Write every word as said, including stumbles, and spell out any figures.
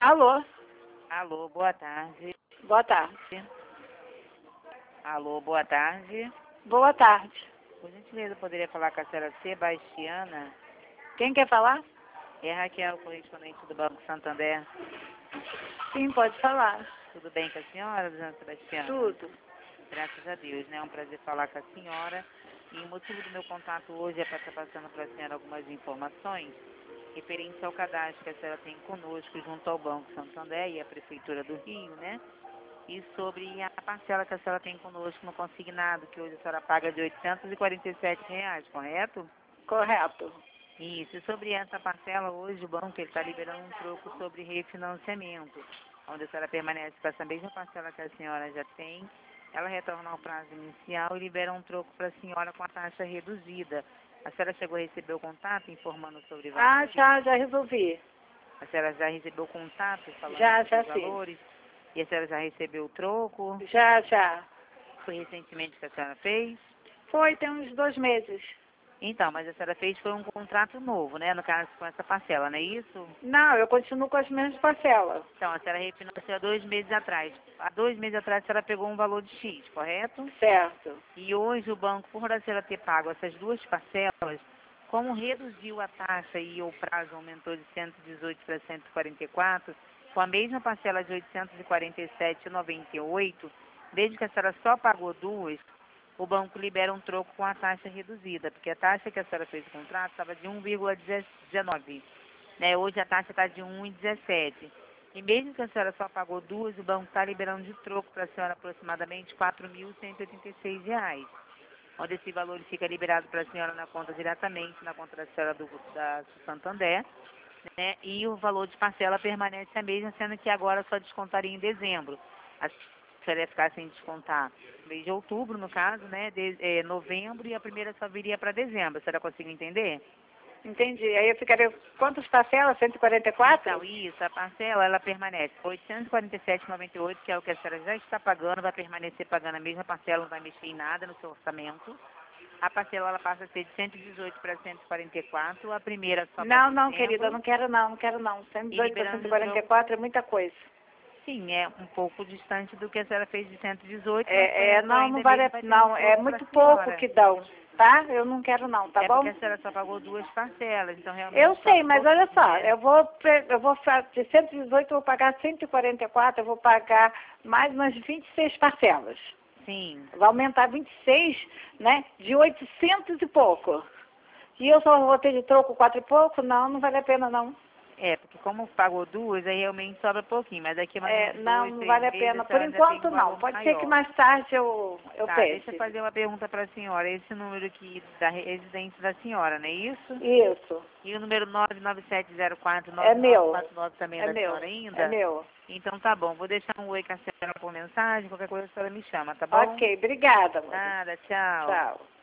Alô, Alô, boa tarde. boa tarde. Alô, boa tarde. Boa tarde. Por gentileza, poderia falar com a senhora Sebastiana? Quem quer falar? É Raquel, correspondente do Banco Santander. Sim, pode falar. Tudo bem com a senhora, dona Sebastiana? Tudo. Graças a Deus, né? É um prazer falar com a senhora. E o motivo do meu contato hoje é para estar passando para a senhora algumas informações referentes ao cadastro que a senhora tem conosco junto ao Banco Santander e à Prefeitura do Rio, né? E sobre a parcela que a senhora tem conosco no consignado, que hoje a senhora paga de oitocentos e quarenta e sete reais, correto? Correto. Isso, e sobre essa parcela, hoje o banco está liberando um troco sobre refinanciamento, onde a senhora permanece com essa mesma parcela que a senhora já tem, ela retorna ao prazo inicial e libera um troco para a senhora com a taxa reduzida. A senhora chegou a receber o contato informando sobre Ah, valores? já, já resolvi. A senhora já recebeu o contato falando Já, sobre já os sim. valores? E a senhora já recebeu o troco? Já, já. Foi recentemente que a senhora fez? Foi, tem uns dois meses. Então, mas a senhora fez foi um contrato novo, né? No caso, com essa parcela, não é isso? Não, eu continuo com as mesmas parcelas. Então, a senhora refinanciou há dois meses atrás. Há dois meses atrás a senhora pegou um valor de X, correto? Certo. E hoje o banco, por a senhora ter pago essas duas parcelas, como reduziu a taxa e o prazo aumentou de cento e dezoito para cento e quarenta e quatro, com a mesma parcela de oitocentos e quarenta e sete reais e noventa e oito centavos, desde que a senhora só pagou duas, o banco libera um troco com a taxa reduzida, porque a taxa que a senhora fez o contrato estava de um vírgula dezenove, né? Hoje a taxa está de um vírgula dezessete. E mesmo que a senhora só pagou duas, o banco está liberando de troco para a senhora aproximadamente quatro mil cento e oitenta e seis reais, onde esse valor fica liberado para a senhora na conta diretamente, na conta da senhora do, da Santander, né? E o valor de parcela permanece a mesma, sendo que agora só descontaria em dezembro. A senhora ia ficar sem descontar mês de outubro, no caso, né? De, é, novembro, e a primeira só viria para dezembro. A senhora consegue entender? Entendi. Aí eu ficaria... Quantas parcelas? cento e quarenta e quatro? Então, isso, a parcela, ela permanece oitocentos e quarenta e sete reais e noventa e oito centavos, que é o que a senhora já está pagando, vai permanecer pagando a mesma parcela, não vai mexer em nada no seu orçamento. A parcela, ela passa a ser de cento e dezoito para cento e quarenta e quatro, a primeira só para Não, não, dezembro, querida, eu não quero não, não quero não. cento e e dezoito para liberando cento e de quarenta e troco. quatro é muita coisa. Sim, é um pouco distante do que a senhora fez de cento e dezoito, mas É, é, foi não, não ainda vale mesmo a... vai ter um Não, é troco para muito a pouco senhora. que dão, tá? Eu não quero não, tá É bom? porque a senhora só pagou duas parcelas, então Eu realmente sei, sobra um mas olha pouquinho, só, né? eu vou, pre- eu vou fa- de cento e dezoito eu vou pagar cento e quarenta e quatro, eu vou pagar mais umas vinte e seis parcelas. Sim. Vai aumentar vinte e seis, né, de oitocentos e pouco. E eu só vou ter de troco quatro e pouco? Não, não vale a pena não. É, porque como pagou duas, aí realmente sobra pouquinho, mas daqui a mais É, uns não, dois, não três vale a meses pena. a Por senhora já tem enquanto um não. valor Pode ser que maior. mais tarde eu, eu Tá, deixa eu pense. fazer uma pergunta para a senhora. Esse número aqui da residência da senhora, não é isso? Isso, E o número nove nove sete zero quatro é nove nove meu, quatro nove também é é da meu, senhora é ainda? meu. Então tá bom, vou deixar um oi com a senhora por mensagem, qualquer coisa a senhora me chama, tá bom? Ok, obrigada, amor. Nada, tchau. Tchau.